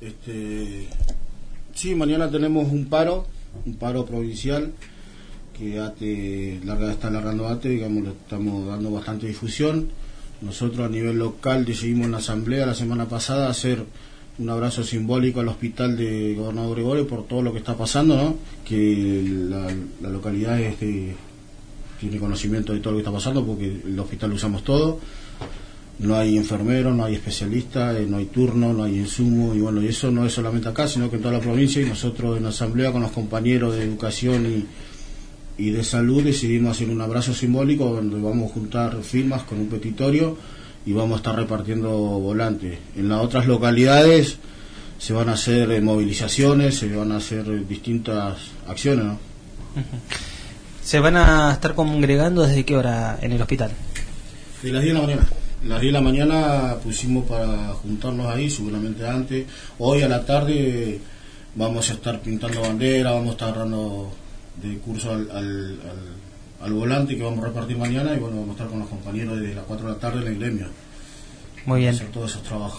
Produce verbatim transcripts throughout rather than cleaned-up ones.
Este, sí, mañana tenemos un paro, un paro provincial que ATE larga, está largando ATE, digamos, le estamos dando bastante difusión. Nosotros a nivel local decidimos en la asamblea la semana pasada hacer un abrazo simbólico al hospital de Gobernador Gregorio por todo lo que está pasando, ¿no? Que la, la localidad este, tiene conocimiento de todo lo que está pasando porque el hospital lo usamos todo. No hay enfermeros, no hay especialistas, no hay turno, no hay insumo, y bueno, y eso no es solamente acá, sino que en toda la provincia. Y nosotros en la asamblea con los compañeros de educación y, y de salud decidimos hacer un abrazo simbólico donde vamos a juntar firmas con un petitorio y vamos a estar repartiendo volantes. En las otras localidades se van a hacer eh, movilizaciones, se van a hacer eh, distintas acciones, ¿no? ¿Se van a estar congregando desde qué hora en el hospital? De las diez de la mañana. A las diez de la mañana pusimos para juntarnos ahí, seguramente antes. Hoy a la tarde vamos a estar pintando bandera, vamos a estar dando de curso al, al, al, al volante que vamos a repartir mañana, y bueno, vamos a estar con los compañeros desde las cuatro de la tarde en el gremio. Muy bien. Hacer todos esos trabajos.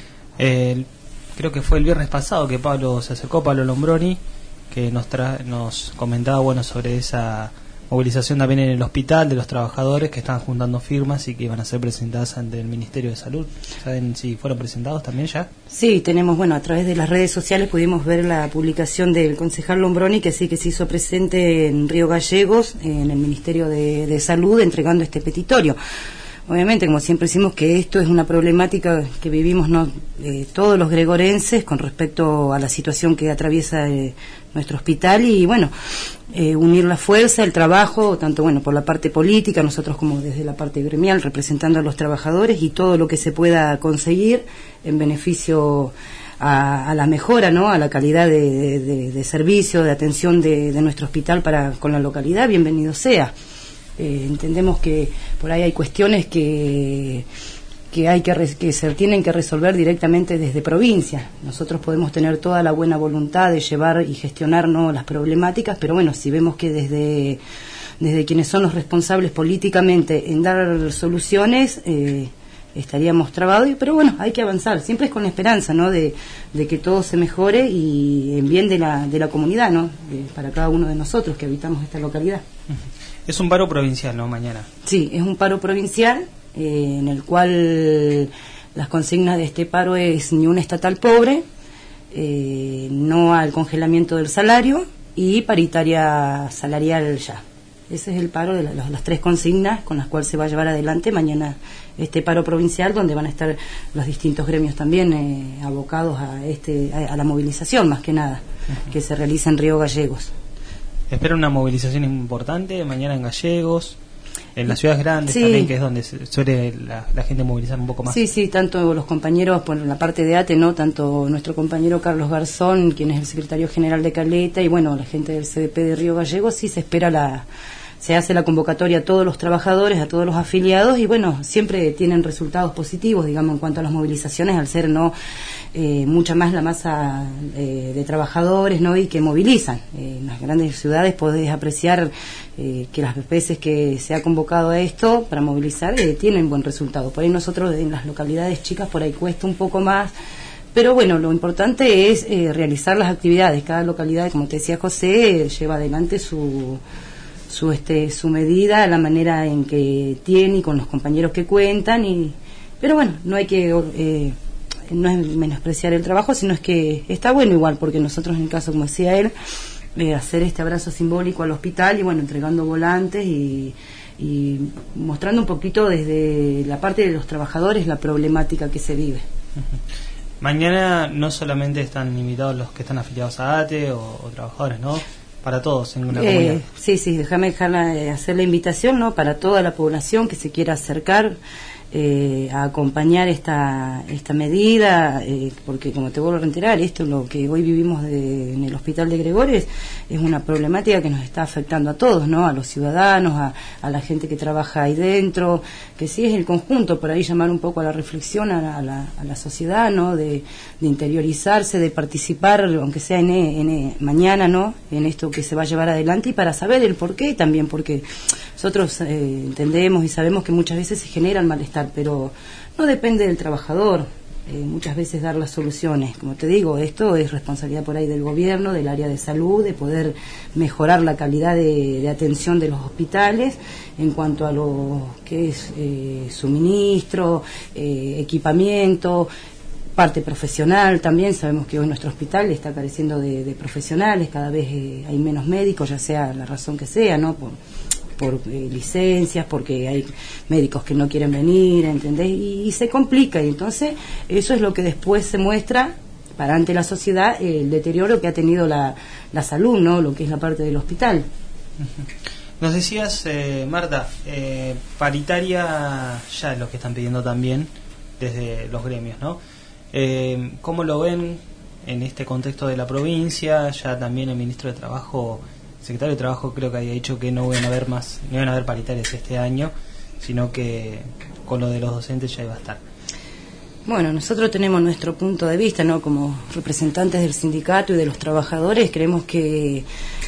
Eh, creo que fue el viernes pasado que Pablo se acercó, Pablo Lombroni, que nos, tra nos comentaba bueno sobre esa movilización también en el hospital de los trabajadores que estaban juntando firmas y que iban a ser presentadas ante el Ministerio de Salud. ¿Saben si fueron presentados también ya? Sí, tenemos, bueno, a través de las redes sociales pudimos ver la publicación del concejal Lombroni, que sí que se hizo presente en Río Gallegos, en el Ministerio de, de Salud, entregando este petitorio. Obviamente, como siempre decimos, que esto es una problemática que vivimos no eh, todos los gregorenses con respecto a la situación que atraviesa eh, nuestro hospital, y bueno, eh, unir la fuerza, el trabajo, tanto bueno por la parte política, nosotros como desde la parte gremial, representando a los trabajadores, y todo lo que se pueda conseguir en beneficio a, a la mejora, ¿no? A la calidad de, de, de servicio, de atención de, de nuestro hospital para con la localidad, bienvenido sea. Eh, entendemos que por ahí hay cuestiones que que hay que, res, que se tienen que resolver directamente desde provincia. Nosotros podemos tener toda la buena voluntad de llevar y gestionar, ¿no?, las problemáticas, pero bueno, si vemos que desde desde quienes son los responsables políticamente en dar soluciones, eh, estaríamos trabados, pero bueno, hay que avanzar, siempre es con la esperanza, ¿no?, de, de que todo se mejore y en bien de la, de la comunidad, ¿no?, de, para cada uno de nosotros que habitamos esta localidad. Es un paro provincial, ¿no?, mañana. Sí, es un paro provincial, eh, en el cual las consignas de este paro es ni un estatal pobre, eh, no al congelamiento del salario y paritaria salarial ya. Ese es el paro de la, las, las tres consignas con las cuales se va a llevar adelante mañana este paro provincial, donde van a estar los distintos gremios también eh, abocados a, este, a, a la movilización, más que nada, uh-huh, que se realiza en Río Gallegos. Espera una movilización importante mañana en Gallegos, en las ciudades grandes, sí, también, que es donde se suele la, la gente movilizar un poco más. Sí, sí, tanto los compañeros, por la parte de ATE, ¿no?, tanto nuestro compañero Carlos Garzón, quien es el secretario general de Caleta, y bueno, la gente del C D P de Río Gallegos, sí se espera la... se hace la convocatoria a todos los trabajadores, a todos los afiliados, y bueno, siempre tienen resultados positivos, digamos, en cuanto a las movilizaciones, al ser no eh, mucha más la masa eh, de trabajadores, ¿no?, y que movilizan. Eh, en las grandes ciudades podés apreciar eh, que las veces que se ha convocado a esto para movilizar eh, tienen buen resultado. Por ahí nosotros en las localidades chicas por ahí cuesta un poco más, pero bueno, lo importante es eh, realizar las actividades. Cada localidad, como te decía José, eh, lleva adelante su... su este su medida, la manera en que tiene y con los compañeros que cuentan, y pero bueno, no hay que eh, no es menospreciar el trabajo, sino es que está bueno igual, porque nosotros en el caso, como decía él, eh, hacer este abrazo simbólico al hospital y bueno, entregando volantes y, y mostrando un poquito desde la parte de los trabajadores la problemática que se vive. Uh-huh. Mañana no solamente están invitados los que están afiliados a ATE o, o trabajadores, ¿no?, para todos en una eh, comunidad. Sí, sí, déjame dejarla, eh, hacer la invitación, ¿no?, para toda la población que se quiera acercar eh, a acompañar esta esta medida, eh, porque como te vuelvo a reiterar, esto lo que hoy vivimos de, en el Hospital de Gregorio es, es una problemática que nos está afectando a todos, ¿no?, a los ciudadanos, a, a la gente que trabaja ahí dentro, que sí es el conjunto, por ahí llamar un poco a la reflexión a la, a la, a la sociedad, ¿no?, de, de interiorizarse, de participar, aunque sea en, en mañana, ¿no?, en esto que se va a llevar adelante, y para saber el por qué también, porque nosotros eh, entendemos y sabemos que muchas veces se genera el malestar, pero no depende del trabajador, eh, muchas veces dar las soluciones. Como te digo, esto es responsabilidad por ahí del gobierno, del área de salud, de poder mejorar la calidad de, de atención de los hospitales en cuanto a lo que es eh, suministro, eh, equipamiento, parte profesional también. Sabemos que hoy nuestro hospital está careciendo de, de profesionales, cada vez eh, hay menos médicos, ya sea la razón que sea, ¿no? Por, por eh, licencias, porque hay médicos que no quieren venir, ¿entendés? Y, y se complica, y entonces eso es lo que después se muestra para ante la sociedad, eh, el deterioro que ha tenido la, la salud, ¿no? Lo que es la parte del hospital. Nos decías, eh, Marta, eh, paritaria ya es lo que están pidiendo también desde los gremios, ¿no? Eh, ¿Cómo lo ven en este contexto de la provincia? Ya también el ministro de Trabajo, el secretario de Trabajo, creo que había dicho que no van a haber más, no van a haber paritarias este año, sino que con lo de los docentes ya iba a estar. Bueno, nosotros tenemos nuestro punto de vista, ¿no? Como representantes del sindicato y de los trabajadores, creemos que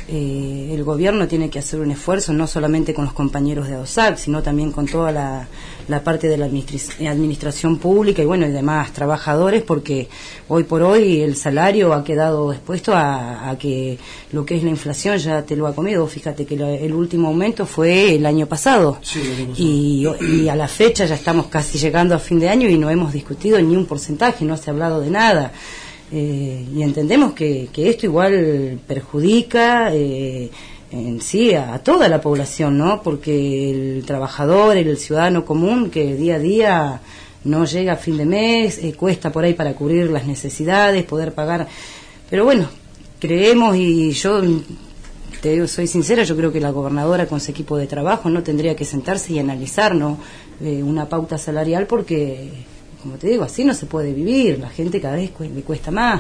eh, el gobierno tiene que hacer un esfuerzo, no solamente con los compañeros de ADOSAC, sino también con toda la, la parte de la administra- administración pública y bueno, y demás trabajadores, porque hoy por hoy el salario ha quedado expuesto a, a que lo que es la inflación ya te lo ha comido. Fíjate que la, el último aumento fue el año pasado, sí, el año pasado. Y, y a la fecha ya estamos casi llegando a fin de año y no hemos discutido ni un porcentaje, no se ha hablado de nada. Eh, y entendemos que, que esto igual perjudica eh, en sí a, a toda la población, ¿no? Porque el trabajador, el ciudadano común que día a día no llega a fin de mes, eh, cuesta por ahí para cubrir las necesidades, poder pagar. Pero bueno, creemos, y yo te digo, soy sincera, yo creo que la gobernadora con su equipo de trabajo no tendría que sentarse y analizar, ¿no? eh, una pauta salarial, porque como te digo, así no se puede vivir, la gente cada vez cu- le cuesta más,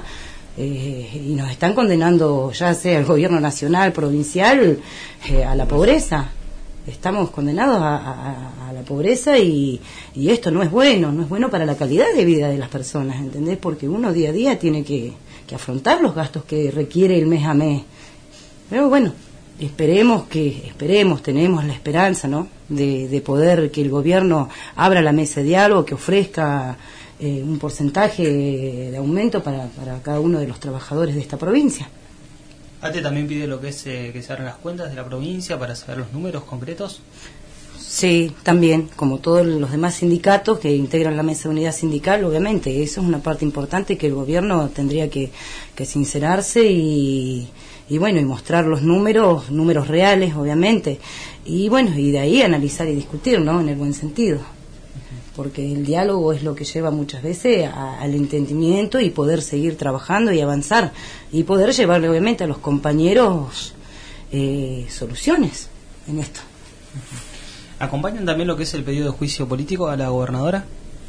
eh, y nos están condenando, ya sea el gobierno nacional, provincial, eh, a la pobreza. Estamos condenados a, a, a la pobreza y, y esto no es bueno, no es bueno para la calidad de vida de las personas, ¿entendés? Porque uno día a día tiene que, que afrontar los gastos que requiere el mes a mes. Pero bueno, esperemos que, esperemos, tenemos la esperanza, ¿no? De, de poder que el gobierno abra la mesa de diálogo, que ofrezca eh, un porcentaje de aumento para, para cada uno de los trabajadores de esta provincia. ¿ATE también pide lo que es eh, que se abran las cuentas de la provincia para saber los números concretos? Sí, también, como todos los demás sindicatos que integran la mesa de unidad sindical, obviamente, eso es una parte importante que el gobierno tendría que, que sincerarse y, y bueno, y mostrar los números, números reales, obviamente, y bueno, y de ahí analizar y discutir, ¿no? En el buen sentido, porque el diálogo es lo que lleva muchas veces a, al entendimiento y poder seguir trabajando y avanzar, y poder llevarle, obviamente, a los compañeros eh, soluciones en esto. ¿Acompañan también lo que es el pedido de juicio político a la gobernadora?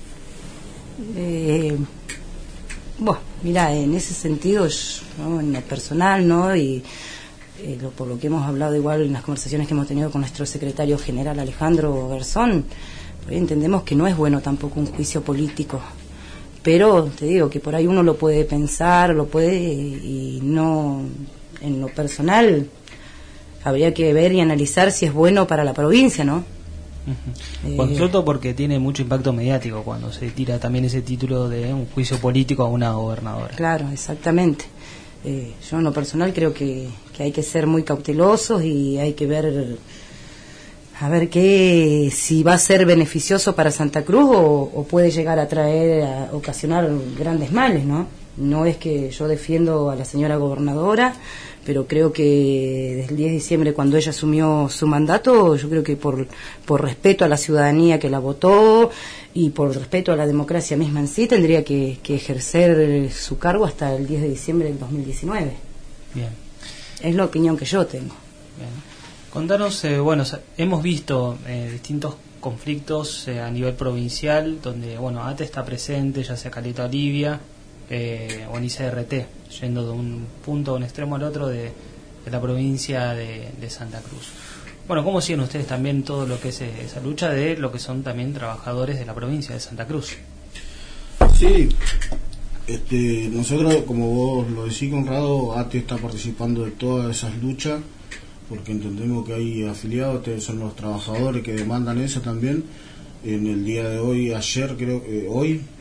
Eh, bueno, mira, en ese sentido, yo, ¿no? En lo personal, ¿no? Y eh, lo, por lo que hemos hablado igual en las conversaciones que hemos tenido con nuestro secretario general Alejandro Garzón, entendemos que no es bueno tampoco un juicio político, pero te digo que por ahí uno lo puede pensar, lo puede, y no, en lo personal habría que ver y analizar si es bueno para la provincia, ¿no? Uh-huh. Eh, Consulto porque tiene mucho impacto mediático cuando se tira también ese título de un juicio político a una gobernadora. Claro, exactamente. Eh, yo en lo personal creo que, que hay que ser muy cautelosos y hay que ver a ver qué, si va a ser beneficioso para Santa Cruz o, o puede llegar a traer, a ocasionar grandes males, ¿no? No es que yo defiendo a la señora gobernadora, pero creo que desde el diez de diciembre, cuando ella asumió su mandato, yo creo que por, por respeto a la ciudadanía que la votó y por respeto a la democracia misma en sí, tendría que, que ejercer su cargo hasta el diez de diciembre del dos mil diecinueve. Bien. Es la opinión que yo tengo. Bien. Contanos, eh, bueno, hemos visto eh, distintos conflictos eh, a nivel provincial, donde, bueno, ATE está presente, ya sea Caleta Olivia, eh, o en I C R T, yendo de un punto, de un extremo al otro de, de la provincia de, de Santa Cruz. Bueno, ¿cómo siguen ustedes también todo lo que es esa lucha de lo que son también trabajadores de la provincia de Santa Cruz? Sí, este, nosotros, como vos lo decís, Conrado, ATE está participando de todas esas luchas, porque entendemos que hay afiliados, son los trabajadores que demandan eso también. En el día de hoy, ayer creo, eh, hoy,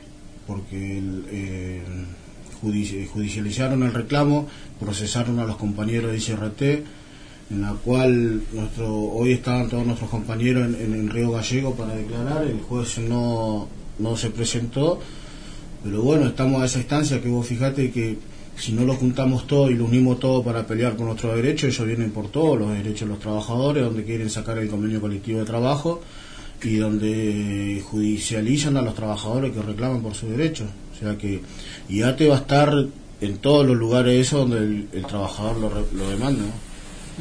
porque el, eh, judici judicializaron el reclamo, procesaron a los compañeros de I C R T, en la cual nuestro hoy estaban todos nuestros compañeros en, en, en Río Gallego para declarar. El juez no, no se presentó, pero bueno, estamos a esa instancia que vos fijate que si no lo juntamos todo y lo unimos todo para pelear por nuestros derechos, ellos vienen por todos los derechos de los trabajadores, donde quieren sacar el convenio colectivo de trabajo y donde judicializan a los trabajadores que reclaman por sus derechos. O sea que I A T E va a estar en todos los lugares esos donde el, el trabajador lo, lo demanda, ¿no?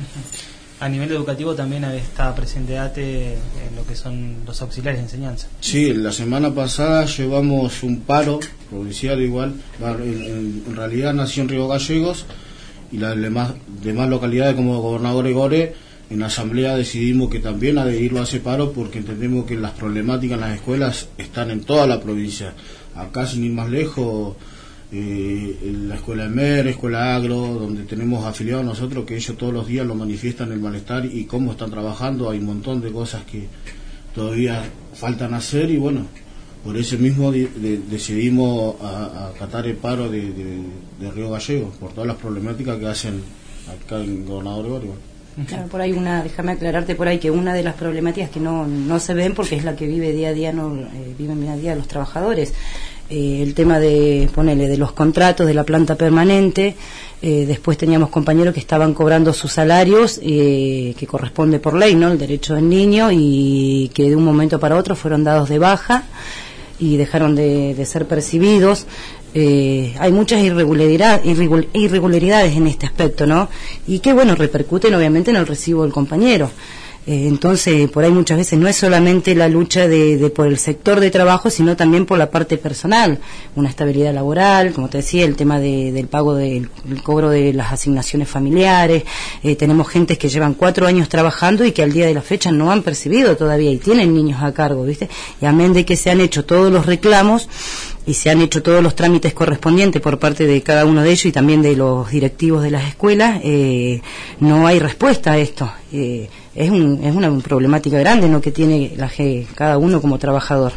A nivel educativo también está presente A T E en lo que son los auxiliares de enseñanza. Sí, la semana pasada llevamos un paro provincial igual, en, en realidad nació en Río Gallegos y las demás, demás localidades como Gobernador Egore, en la asamblea decidimos que también adherirlo a ese paro porque entendemos que las problemáticas en las escuelas están en toda la provincia. Acá sin ir más lejos, eh, en la escuela Emer, escuela Agro, donde tenemos afiliados nosotros, que ellos todos los días lo manifiestan el malestar y cómo están trabajando. Hay un montón de cosas que todavía faltan hacer y bueno, por eso mismo de, de, decidimos a, a acatar el paro de, de, de Río Gallegos, por todas las problemáticas que hacen acá en Gobernador Gregorio. Claro, por ahí una, déjame aclararte por ahí que una de las problemáticas que no, no se ven porque es la que vive día a día, no eh, viven día a día los trabajadores, eh, el tema de, ponele, de los contratos de la planta permanente. Eh, después teníamos compañeros que estaban cobrando sus salarios, eh, que corresponde por ley, ¿no?, el derecho del niño, y que de un momento para otro fueron dados de baja y dejaron de, de ser percibidos. Eh, hay muchas irregularidad, irregul, irregularidades en este aspecto, ¿no? Y que, bueno, repercuten obviamente en el recibo del compañero. Eh, entonces, por ahí muchas veces no es solamente la lucha de, de por el sector de trabajo, sino también por la parte personal, una estabilidad laboral, como te decía, el tema de, del pago del el cobro de las asignaciones familiares. Eh, tenemos gentes que llevan cuatro años trabajando y que al día de la fecha no han percibido todavía y tienen niños a cargo, ¿viste? Y amén de que se han hecho todos los reclamos y se han hecho todos los trámites correspondientes por parte de cada uno de ellos y también de los directivos de las escuelas, eh, no hay respuesta a esto. Eh, es, un, es una problemática grande, ¿no?, que tiene la, cada uno como trabajador.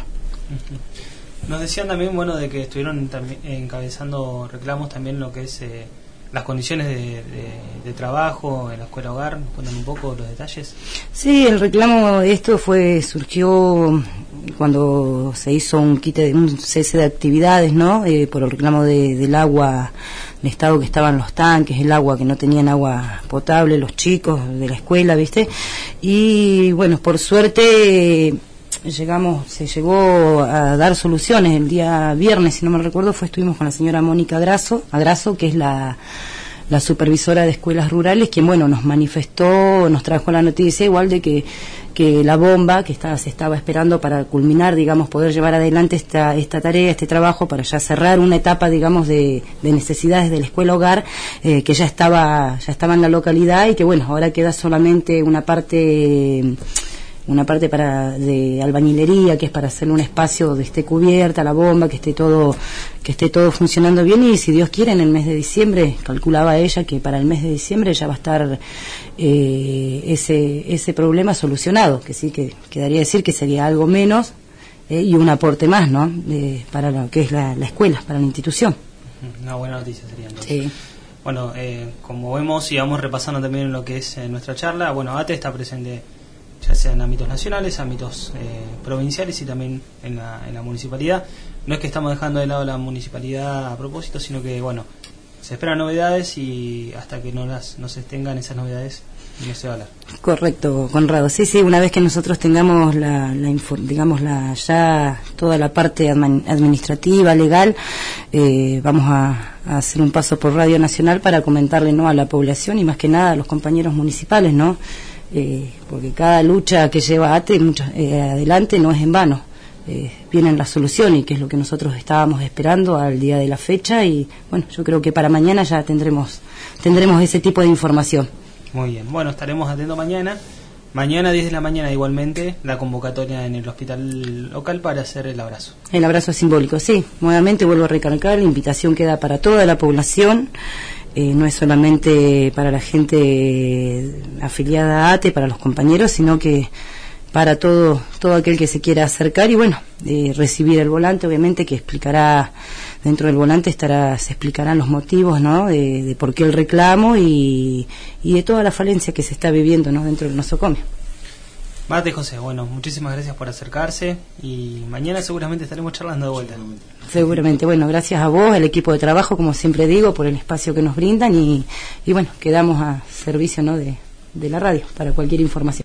Nos decían también, bueno, de que estuvieron también encabezando reclamos también lo que es eh, las condiciones de, de, de trabajo en la escuela hogar. ¿Nos cuentan un poco los detalles? Sí, el reclamo de esto fue surgió cuando se hizo un quite, un cese de actividades, ¿no?, eh, por el reclamo de, del agua, el estado que estaban los tanques, el agua, que no tenían agua potable los chicos de la escuela, ¿viste? Y bueno, por suerte llegamos, se llegó a dar soluciones. El día viernes, si no me recuerdo, fue estuvimos con la señora Mónica Agraso, Agraso, que es la la supervisora de escuelas rurales, quien, bueno, nos manifestó, nos trajo la noticia igual de que que la bomba que estaba, se estaba esperando para culminar, digamos, poder llevar adelante esta esta tarea, este trabajo, para ya cerrar una etapa, digamos, de, de necesidades de la escuela hogar, eh, que ya estaba ya estaba en la localidad y que, bueno, ahora queda solamente una parte una parte para de albañilería, que es para hacer un espacio donde esté cubierta la bomba, que esté todo que esté todo funcionando bien, y si Dios quiere en el mes de diciembre, calculaba ella que para el mes de diciembre ya va a estar eh, ese ese problema solucionado, que sí, que quedaría decir que sería algo menos eh, y un aporte más, ¿no?, de, para lo que es la, la escuela, para la institución. Una buena noticia sería entonces. Sí. Bueno, eh, como vemos y vamos repasando también lo que es eh, nuestra charla, bueno, A T E está presente ya sea en ámbitos nacionales, ámbitos eh, provinciales y también en la, en la municipalidad. No es que estamos dejando de lado la municipalidad a propósito, sino que, bueno, se esperan novedades y hasta que no las no se tengan esas novedades no se va a hablar. Correcto, Conrado. Sí, sí, una vez que nosotros tengamos la, la digamos la ya toda la parte administrativa, legal, eh, vamos a, a hacer un paso por Radio Nacional para comentarle, ¿no?, a la población y más que nada a los compañeros municipales, ¿no?, Eh, porque cada lucha que lleva A T E mucho, eh, adelante no es en vano, eh, vienen las soluciones, y que es lo que nosotros estábamos esperando al día de la fecha, y bueno, yo creo que para mañana ya tendremos tendremos ese tipo de información. Muy bien, bueno, estaremos atentos mañana. Mañana diez de la mañana igualmente la convocatoria en el hospital local para hacer el abrazo. El abrazo simbólico, sí. Nuevamente vuelvo a recalcar, la invitación queda para toda la población. Eh, no es solamente para la gente afiliada a A T E, para los compañeros, sino que para todo todo aquel que se quiera acercar y bueno, eh, recibir el volante, obviamente, que explicará, dentro del volante estará, se explicarán los motivos, ¿no?, de, de por qué el reclamo y, y de toda la falencia que se está viviendo, ¿no?, dentro del nosocomio. Mate, José, bueno, muchísimas gracias por acercarse y mañana seguramente estaremos charlando de vuelta. Seguramente, bueno, gracias a vos, al equipo de trabajo, como siempre digo, por el espacio que nos brindan y, y bueno, quedamos a servicio, ¿no?, de, de la radio para cualquier información.